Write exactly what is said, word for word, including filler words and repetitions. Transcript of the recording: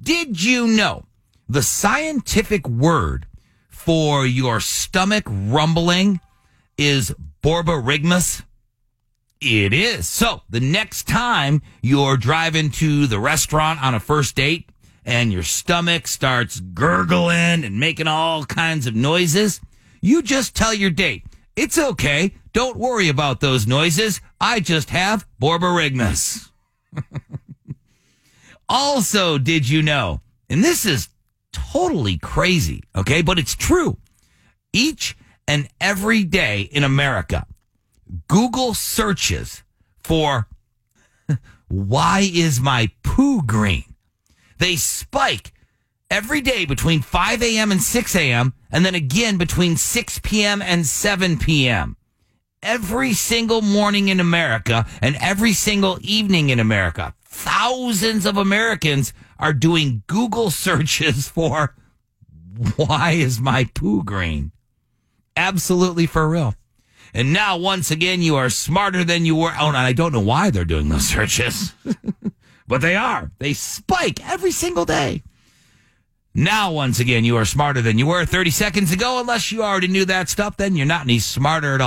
Did you know the scientific word for your stomach rumbling is borborygmus? It is. So the next time you're driving to the restaurant on a first date and your stomach starts gurgling and making all kinds of noises, you just tell your date, it's okay. Don't worry about those noises. I just have borborygmus. Also, did you know, and this is totally crazy, okay, but it's true. Each and every day in America, Google searches for why is my poo green? They spike every day between five a.m. and six a.m. and then again between six p.m. and seven p.m. Every single morning in America and every single evening in America, thousands of Americans are doing Google searches for why is my poo green? Absolutely for real. And now, once again, you are smarter than you were. Oh, and I don't know why they're doing those searches, but they are. They spike every single day. Now, once again, you are smarter than you were thirty seconds ago. Unless you already knew that stuff, then you're not any smarter at all.